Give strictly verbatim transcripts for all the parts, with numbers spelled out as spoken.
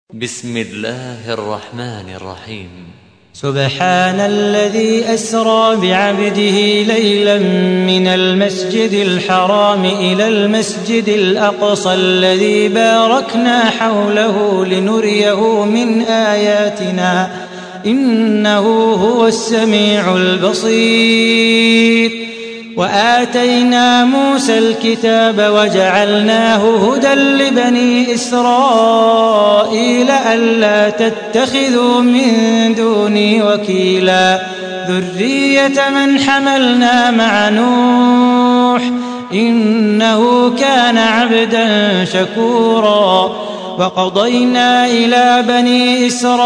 بسم الله الرحمن الرحيم. سبحان الذي أسرى بعبده ليلا من المسجد الحرام إلى المسجد الأقصى الذي باركنا حوله لنريه من آياتنا إنه هو السميع البصير. وآتينا موسى الكتاب وجعلناه هدى لبني إسرائيل ألا تتخذوا من دوني وكيلا ذرية من حملنا مع نوح إنه كان عبدا شكورا. وقضينا إلى بني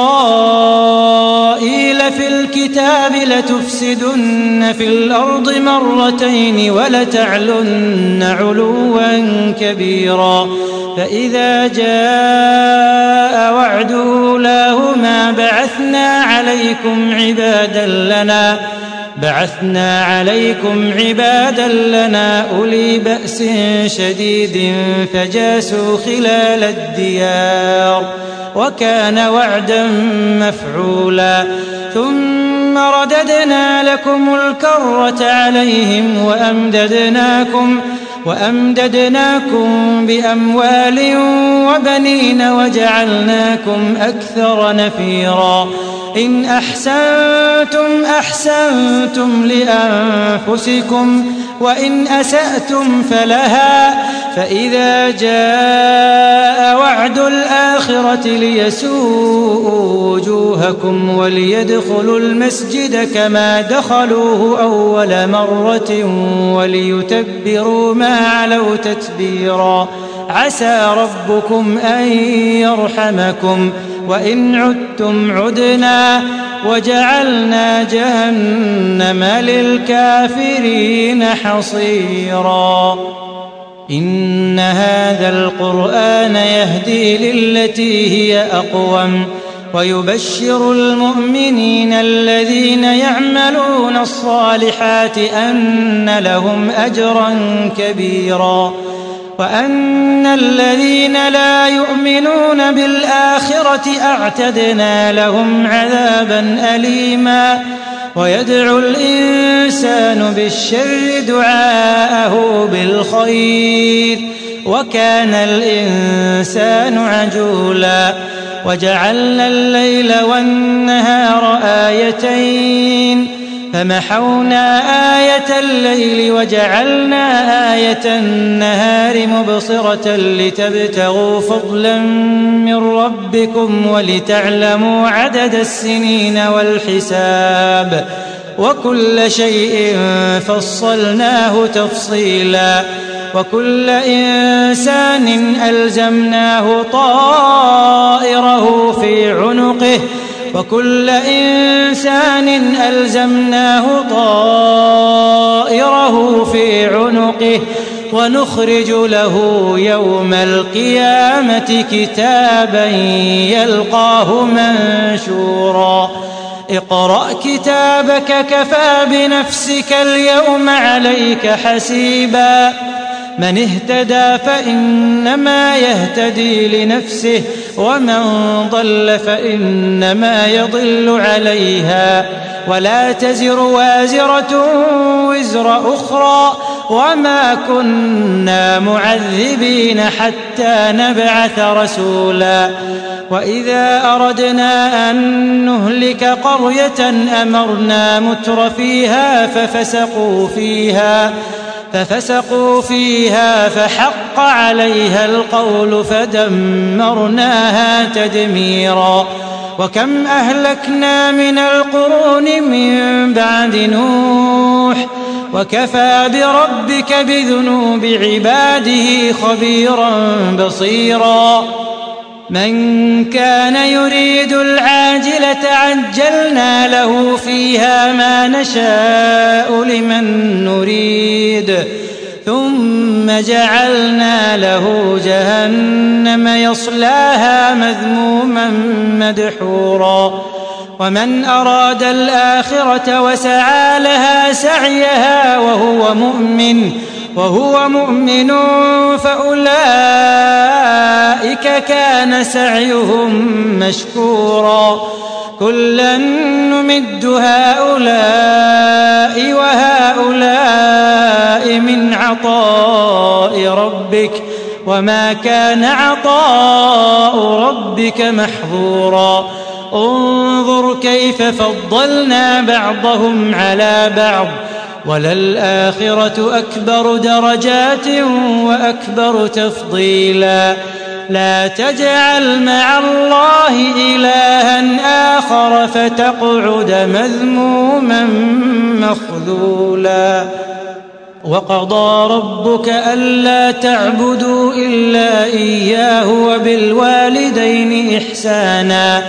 إسرائيل في الكتاب لتفسدن في الأرض مرتين ولتعلن علوا كبيرا. فإذا جاء وعد أولاهما بعثنا عليكم عبادا لنا بعثنا عليكم عبادا لنا أولي بأس شديد فجاسوا خلال الديار وكان وعدا مفعولا. ثم رددنا لكم الكرة عليهم وأمددناكم وأمددناكم بأموال وبنين وجعلناكم أكثر نفيرا. إن أحسنتم أحسنتم لأنفسكم وإن أسأتم فلها. فإذا جاء وعد الآخرة ليسوءوا وجوهكم وليدخلوا المسجد كما دخلوه أول مرة وليتبروا ما علوا تتبيرا. عسى ربكم أن يرحمكم وإن عدتم عدنا وجعلنا جهنم للكافرين حصيرا. إن هذا القرآن يهدي للتي هي أقوم ويبشر المؤمنين الذين يعملون الصالحات أن لهم أجرا كبيرا وأن الذين لا يؤمنون بالآخرة أعتدنا لهم عذابا أليما. ويدعو الإنسان بالشر دعاءه بالخير وكان الإنسان عجولا. وجعلنا الليل والنهار آيتين فمحونا آية الليل وجعلنا آية النهار مبصرة لتبتغوا فضلا من ربكم ولتعلموا عدد السنين والحساب وكل شيء فصلناه تفصيلا. وكل إنسان ألزمناه طائره في عنقه وكل إنسان ألزمناه طائره في عنقه ونخرج له يوم القيامة كتابا يلقاه منشورا. اقرأ كتابك كفى بنفسك اليوم عليك حسيبا. من اهتدى فإنما يهتدي لنفسه ومن ضل فإنما يضل عليها ولا تزر وازرة وزر أخرى وما كنا معذبين حتى نبعث رسولا. وإذا أردنا أن نهلك قرية أمرنا متر فيها ففسقوا فيها ففسقوا فيها فحق عليها القول فدمرناها تدميرا. وكم أهلكنا من القرون من بعد نوح وكفى بربك بذنوب عباده خبيرا بصيرا. من كان يريد العاجلة عجلنا له فيها ما نشاء لمن نريد ثم جعلنا له جهنم يصلاها مذموما مدحورا. ومن أراد الآخرة وسعى لها سعيها وهو مؤمن وهو مؤمن فأولئك كان سعيهم مشكورا كلا نمد هؤلاء وهؤلاء من عطاء ربك وما كان عطاء ربك محظورا انظر كيف فضلنا بعضهم على بعض وللآخرة أكبر درجات وأكبر تفضيلا لا تجعل مع الله إلها آخر فتقعد مذموما مخذولا وقضى ربك ألا تعبدوا إلا إياه وبالوالدين إحسانا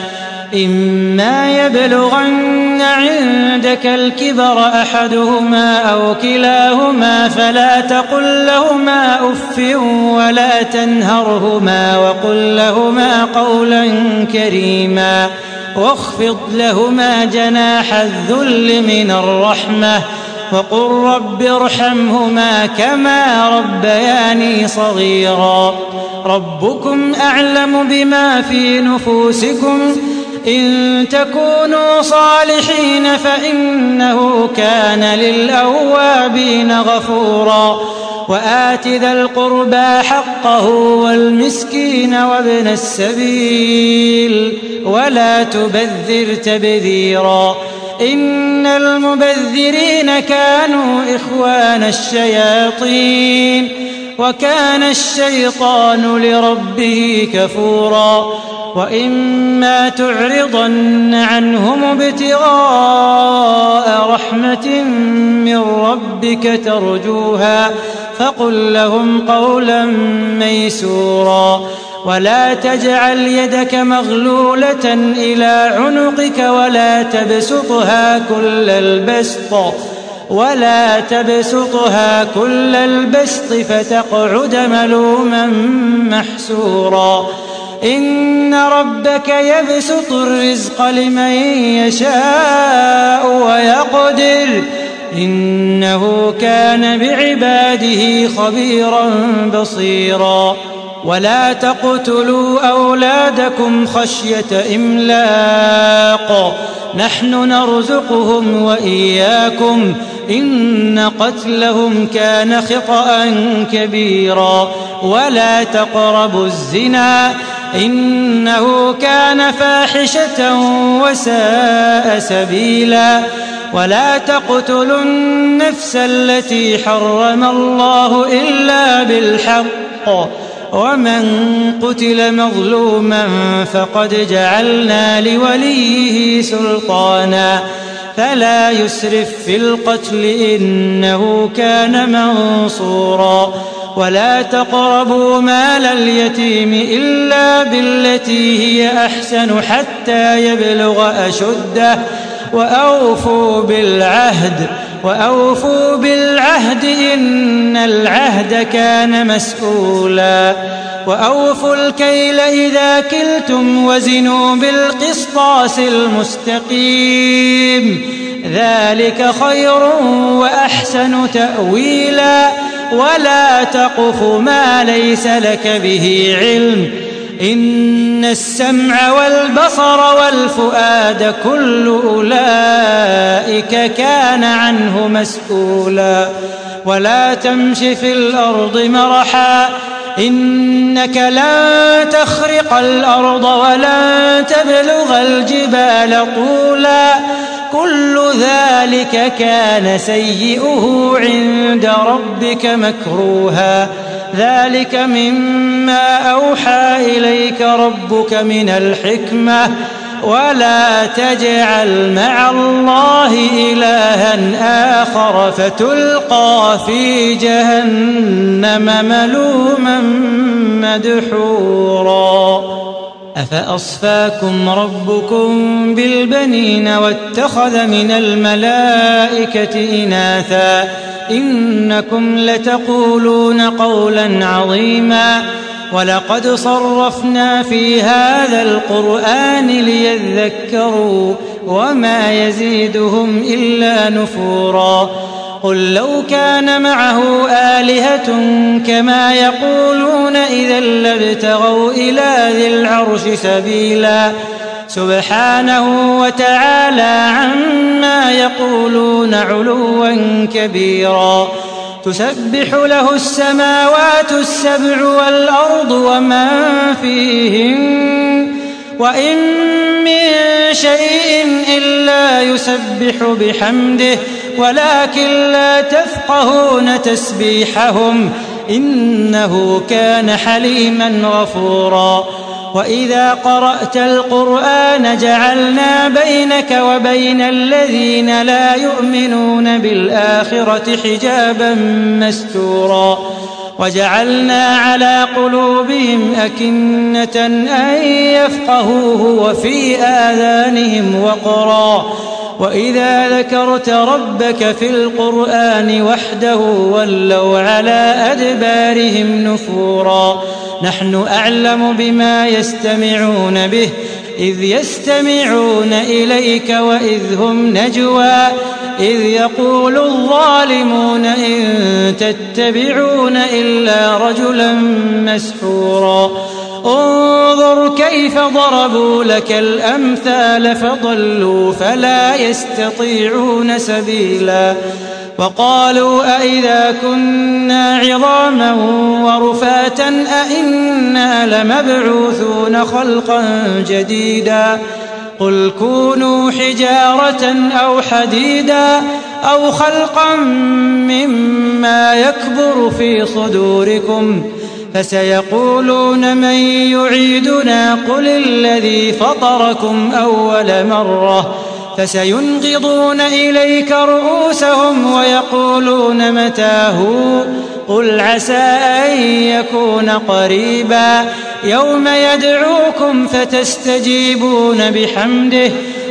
إما يبلغن عندك الكبر أحدهما أو كلاهما فلا تقل لهما أف ولا تنهرهما وقل لهما قولا كريما واخفض لهما جناح الذل من الرحمة وقل رب ارحمهما كما ربياني صغيرا ربكم أعلم بما في نفوسكم إن تكونوا صالحين فإنه كان للأوابين غفورا وآت ذا القربى حقه والمسكين وابن السبيل ولا تبذر تبذيرا إن المبذرين كانوا إخوان الشياطين وكان الشيطان لربه كفورا وإما تعرضن عنهم ابتغاء رحمة من ربك ترجوها فقل لهم قولا ميسورا ولا تجعل يدك مغلولة إلى عنقك ولا تبسطها كل البسط ولا تبسطها كل البسط فتقعد ملوما محسورا إن ربك يبسط الرزق لمن يشاء ويقدر إنه كان بعباده خبيرا بصيرا ولا تقتلوا أولادكم خشية إملاق نحن نرزقهم وإياكم إن قتلهم كان خطأ كبيرا ولا تقربوا الزنا إنه كان فاحشة وساء سبيلا ولا تقتلوا النفس التي حرم الله إلا بالحق ومن قتل مظلوما فقد جعلنا لوليه سلطانا فلا يسرف في القتل إنه كان منصورا ولا تقربوا مال اليتيم إلا بالتي هي أحسن حتى يبلغ أشده وأوفوا بالعهد وأوفوا بالعهد إن العهد كان مسؤولا وأوفوا الكيل إذا كلتم وزنوا بالقسطاس المستقيم ذلك خير وأحسن تأويلا ولا تقف ما ليس لك به علم إن السمع والبصر والفؤاد كل أولئك كان عنه مسؤولا ولا تمش في الأرض مرحا إنك لن تخرق الأرض ولن تبلغ الجبال طولا كل ذلك كان سيئه عند ربك مكروها ذلك مما أوحى إليك ربك من الحكمة ولا تجعل مع الله إلها آخر فتلقى في جهنم ملوما مدحورا أفأصفاكم ربكم بالبنين واتخذ من الملائكة إناثا إنكم لتقولون قولا عظيما ولقد صرفنا في هذا القرآن ليذكروا وما يزيدهم إلا نفورا قل لو كان معه آلهة كما يقولون إذا لابتغوا إلى ذي العرش سبيلا سبحانه وتعالى عما يقولون علوا كبيرا تسبح له السماوات السبع والأرض ومن فيهن وإن من شيء إلا يسبح بحمده ولكن لا تفقهون تسبيحهم إنه كان حليما غفورا وإذا قرأت القرآن جعلنا بينك وبين الذين لا يؤمنون بالآخرة حجابا مستورا وجعلنا على قلوبهم أكنة أن يفقهوه وفي آذانهم وقرا وإذا ذكرت ربك في القرآن وحده ولوا على أدبارهم نفورا نحن أعلم بما يستمعون به إذ يستمعون إليك وإذ هم نجوى إذ يقول الظالمون إن تتبعون إلا رجلا مسحورا انظر كيف ضربوا لك الأمثال فضلوا فلا يستطيعون سبيلا وقالوا أئذا كنا عظاما ورفاتا أئنا لمبعوثون خلقا جديدا قل كونوا حجارة أو حديدا أو خلقا مما يكبر في صدوركم فسيقولون من يعيدنا قل الذي فطركم أول مرة فسينغضون إليك رؤوسهم ويقولون متى هو قل عسى أن يكون قريبا يوم يدعوكم فتستجيبون بحمده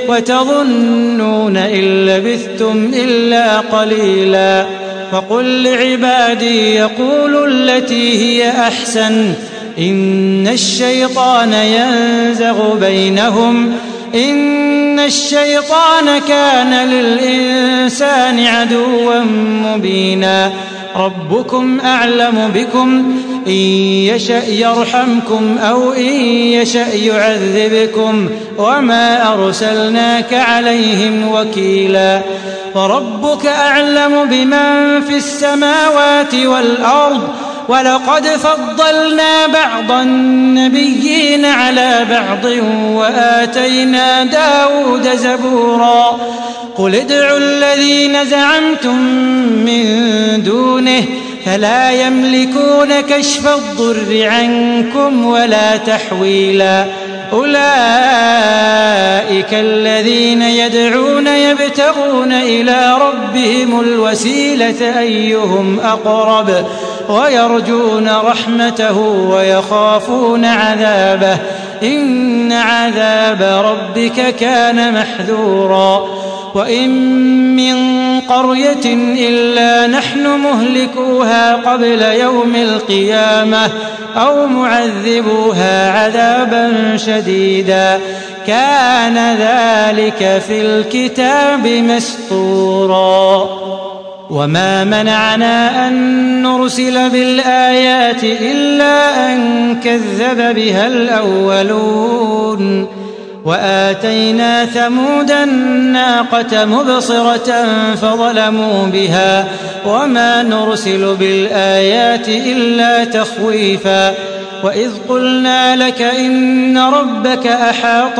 وتظنون إن لبثتم إلا قليلا فقل لعبادي يقولوا التي هي أحسن إن الشيطان ينزغ بينهم إن الشيطان كان للإنسان عدوا مبينا ربكم أعلم بكم إن يشأ يرحمكم أو إن يشأ يعذبكم وما أرسلناك عليهم وكيلا وربك أعلم بمن في السماوات والأرض ولقد فضلنا بعض النبيين على بعض وآتينا داود زبورا قل ادعوا الذين زعمتم من دونه فلا يملكون كشف الضر عنكم ولا تحويلا أولئك الذين يدعون يبتغون إلى ربهم الوسيلة أيهم أقرب ويرجون رحمته ويخافون عذابه إن عذاب ربك كان محذورا وإن من قرية إلا نحن مهلكوها قبل يوم القيامة أو معذبوها عذابا شديدا كان ذلك في الكتاب مسطورا وما منعنا أن نرسل بالآيات إلا أن كذب بها الأولون وآتينا ثمود الناقة مبصرة فظلموا بها وما نرسل بالآيات إلا تخويفا وإذ قلنا لك إن ربك أحاط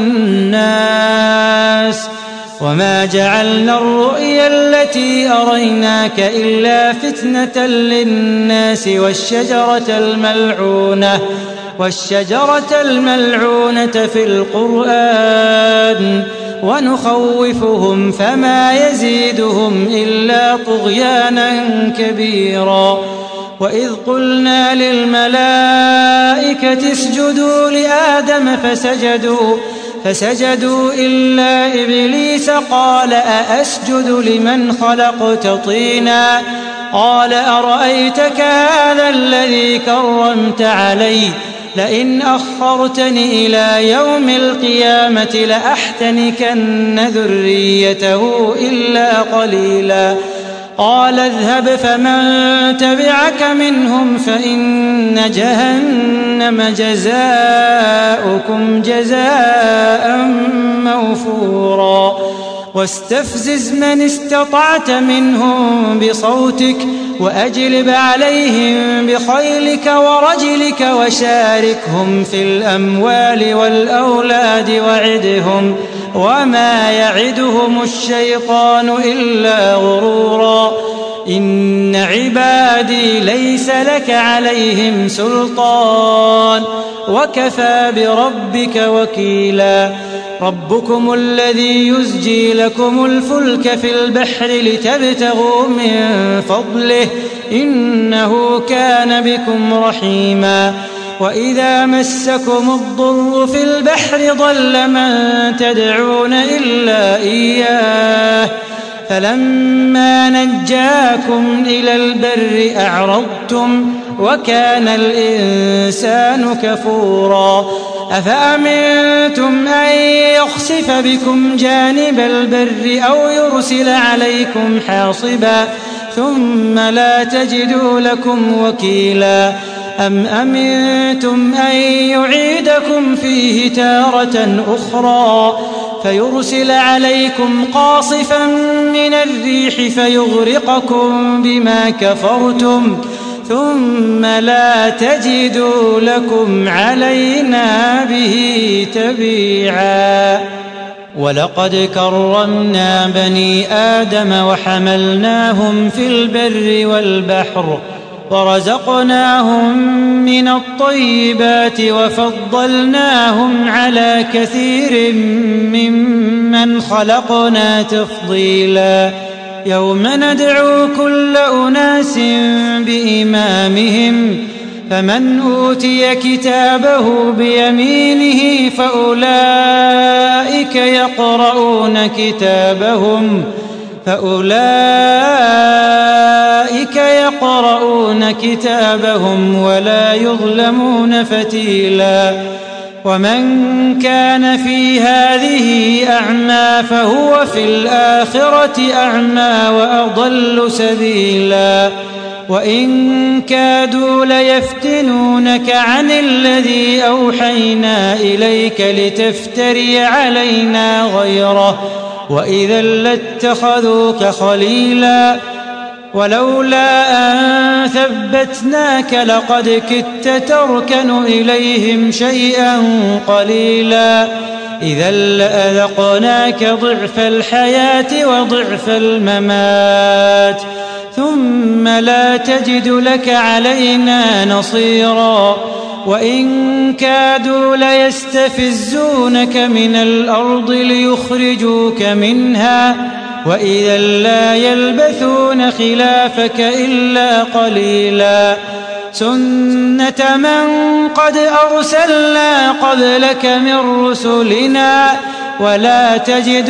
بالناس وما جعلنا الرؤيا التي أريناك إلا فتنة للناس والشجرة الملعونة والشجرة الملعونة في القرآن ونخوفهم فما يزيدهم إلا طغيانا كبيرا وإذ قلنا للملائكة اسجدوا لآدم فسجدوا فسجدوا إلا إبليس قال أأسجد لمن خلقت طينا قال أرأيتك هذا الذي كرمت علي لئن أخرتني إلى يوم القيامة لأحتنكن ذريته إلا قليلا قال اذهب فمن تبعك منهم فإن جهنم جزاؤكم جزاء موفورا واستفزز من استطعت منهم بصوتك وأجلب عليهم بخيلك ورجلك وشاركهم في الأموال والأولاد وعدهم وما يعدهم الشيطان إلا غرورا إن عبادي ليس لك عليهم سلطان وكفى بربك وكيلا ربكم الذي يزجي لكم الفلك في البحر لتبتغوا من فضله إنه كان بكم رحيما وإذا مسكم الضر في البحر ضل من تدعون إلا إياه فلما نجاكم إلى البر أعرضتم وكان الإنسان كفورا أفأمنتم أن يخسف بكم جانب البر أو يرسل عليكم حاصبا ثم لا تجدوا لكم وكيلا أم أمنتم أن يعيدكم فيه تارة أخرى فيرسل عليكم قاصفا من الريح فيغرقكم بما كفرتم ثم لا تجدوا لكم علينا به تبيعا ولقد كرمنا بني آدم وحملناهم في البر والبحر ورزقناهم من الطيبات وفضلناهم على كثير ممن خلقنا تفضيلا يوم ندعو كل أناس بإمامهم فمن أوتي كتابه بيمينه فأولئك يقرؤون كتابهم فأولئك يقرؤون كتابهم ولا يظلمون فتيلا ومن كان في هذه أعمى فهو في الآخرة أعمى وأضل سبيلا وإن كادوا ليفتنونك عن الذي أوحينا إليك لتفتري علينا غيره وإذا لاتخذوك خليلا ولولا أن ثبتناك لقد كدت تركن إليهم شيئا قليلا إذا لأذقناك ضعف الحياة وضعف الممات ثم لا تجد لك علينا نصيرا وإن كادوا ليستفزونك من الأرض ليخرجوك منها وإذا لا يلبثون خلافك إلا قليلا سنة من قد أرسلنا قبلك من رسلنا ولا تجد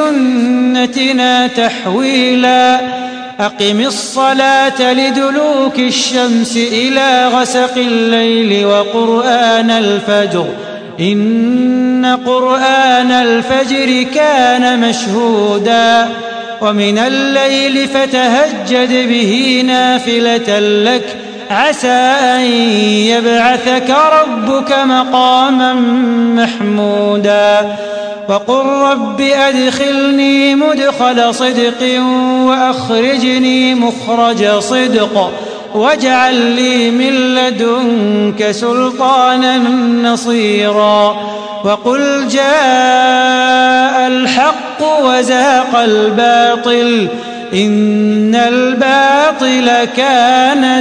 لسنتنا تحويلا أقم الصلاة لدلوك الشمس إلى غسق الليل وقرآن الفجر إن قرآن الفجر كان مشهودا ومن الليل فتهجد به نافلة لك عسى أن يبعثك ربك مقاما محمودا وقل رب أدخلني مدخل صدق وأخرجني مخرج صدق واجعل لي من لدنك سلطانا نصيرا وقل جاء الحق وزهق الباطل إن الباطل كان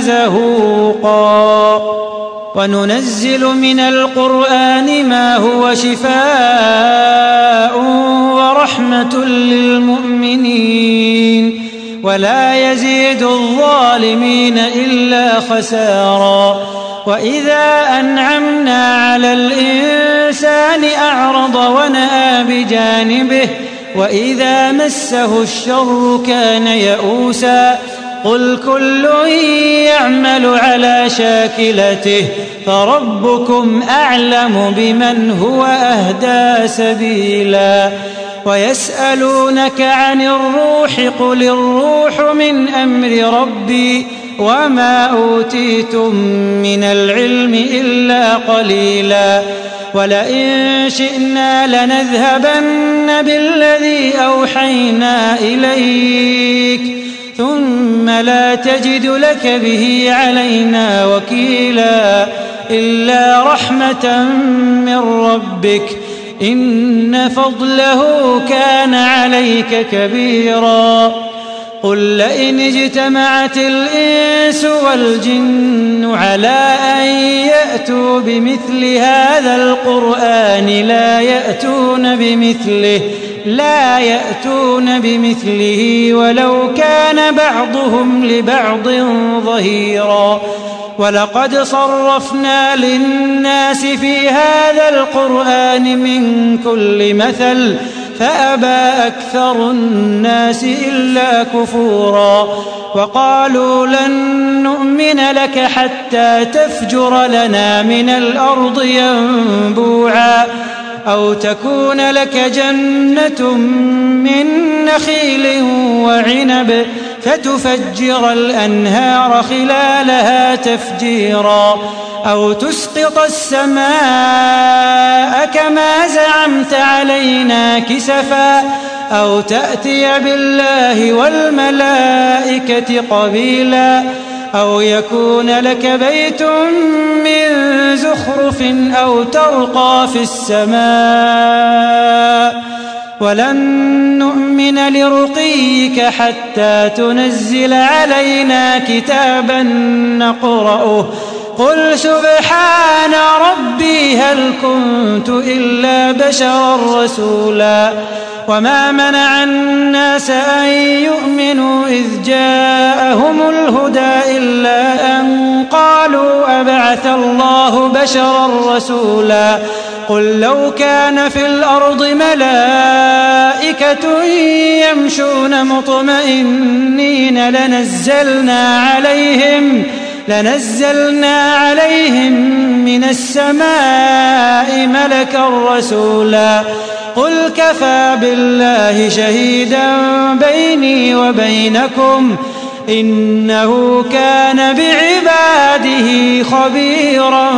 زهوقا وننزل من القرآن ما هو شفاء ورحمة للمؤمنين ولا يزيد الظالمين إلا خسارا وإذا أنعمنا على الإنسان أعرض ونأى بجانبه وإذا مسه الشر كان يئوسا قل كل يعمل على شاكلته فربكم أعلم بمن هو أهدى سبيلا ويسألونك عن الروح قل الروح من أمر ربي وما أوتيتم من العلم إلا قليلا ولئن شئنا لنذهبن بالذي أوحينا إليك ثم لا تجد لك به علينا وكيلا إلا رحمة من ربك إن فضله كان عليك كبيرا قل لئن اجتمعت الإنس والجن على أن يأتوا بمثل هذا القرآن لا يأتون بمثله لا يأتون بمثله ولو كان بعضهم لبعض ظهيرا ولقد صرفنا للناس في هذا القرآن من كل مثل فأبى أكثر الناس إلا كفورا وقالوا لن نؤمن لك حتى تفجر لنا من الأرض ينبوعا أو تكون لك جنة من نخيل وعنب فتفجر الأنهار خلالها تفجيرا أو تسقط السماء كما زعمت علينا كسفا أو تأتي بالله والملائكة قبيلا أو يكون لك بيت من زخرف أو ترقى في السماء ولن نؤمن لرقيك حتى تنزل علينا كتابا نقرأه قل سبحان ربي هل كنت إلا بشرا رسولا وما منع الناس أن يؤمنوا إذ جاءهم الهدى إلا أن قالوا أبعث الله بشرا رسولا قل لو كان في الأرض ملائكة يمشون مطمئنين لنزلنا عليهم لنزلنا عليهم من السماء ملكا رسولا قل كفى بالله شهيدا بيني وبينكم إنه كان بعباده خبيرا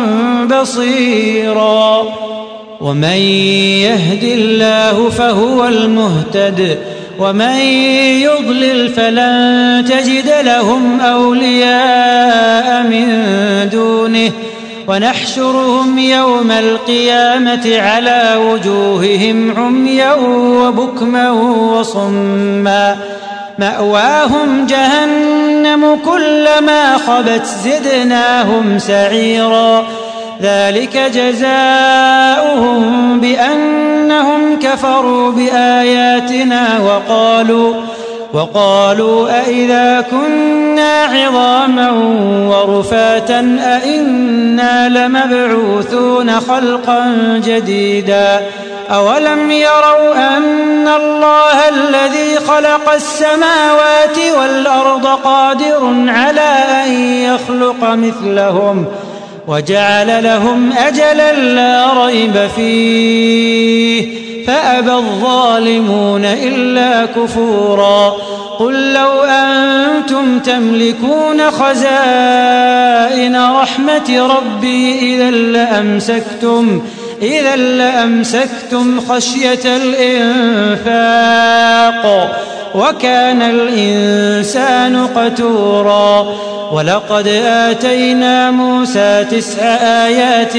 بصيرا ومن يهد الله فهو المهتد ومن يضلل فلن تجد لهم أولياء من دونه ونحشرهم يوم القيامة على وجوههم عميا وبكما وصما مأواهم جهنم كلما خبت زدناهم سعيرا ذلك جزاؤهم بأنهم كفروا بآياتنا وقالوا وقالوا أئذا كنا عظاما ورفاتا أئنا لمبعوثون خلقا جديدا أولم يروا أن الله الذي خلق السماوات والأرض قادر على أن يخلق مثلهم وجعل لهم أجلا لا ريب فيه فأبى الظالمون إلا كفورا قل لو أنتم تملكون خزائن رحمة ربي إذا لأمسكتم إذا لأمسكتم خشية الإنفاق وكان الإنسان قتورا ولقد آتينا موسى تسع آيات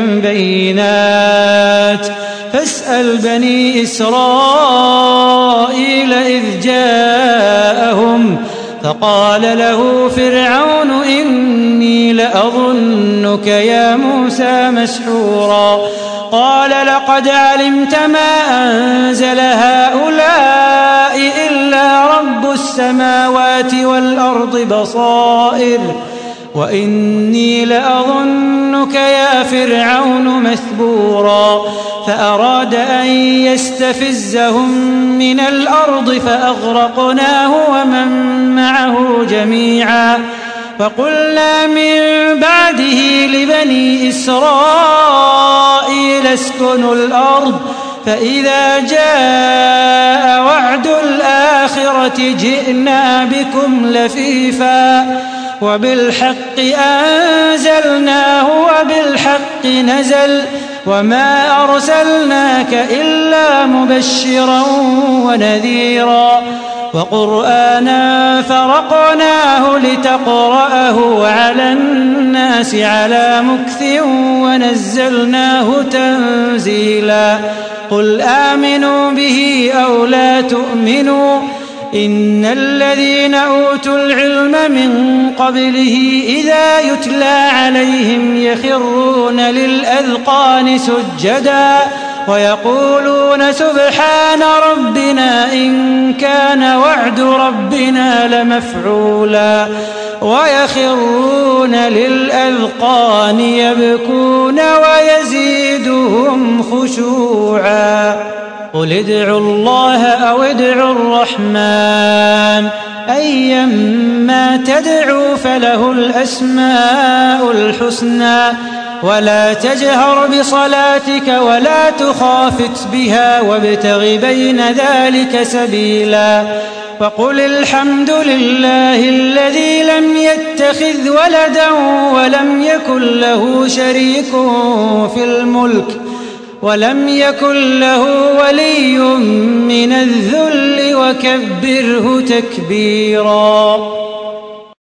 بينات فاسأل بني إسرائيل إذ جاءهم فقال له فرعون إني لأظنك يا موسى مسحورا قال لقد علمت ما أنزل هؤلاء إلا رب السماوات والأرض بصائر وإني لأظنك يا فرعون مثبورا فأراد أن يستفزهم من الأرض فأغرقناه ومن معه جميعا فقلنا من بعده لبني إسرائيل اسكنوا الأرض فإذا جاء وعد الآخرة جئنا بكم لفيفا وبالحق أنزلناه وبالحق نزل وما أرسلناك إلا مبشرا ونذيرا وقرآنا فرقناه لتقرأه على الناس على مكث ونزلناه تنزيلا قل آمنوا به أو لا تؤمنوا إن الذين أوتوا العلم من قبله إذا يتلى عليهم يخرون للأذقان سجدا ويقولون سبحان ربنا إن كان وعد ربنا لمفعولا ويخرون للأذقان يبكون ويزيدهم خشوعا قل ادعوا الله أو ادعوا الرحمن أيما تدعوا فله الأسماء الحسنى ولا تجهر بصلاتك ولا تخافت بها وابتغ بين ذلك سبيلا وقل الحمد لله الذي لم يتخذ ولدا ولم يكن له شريك في الملك ولم يكن له ولي من الذل وكبره تكبيرا.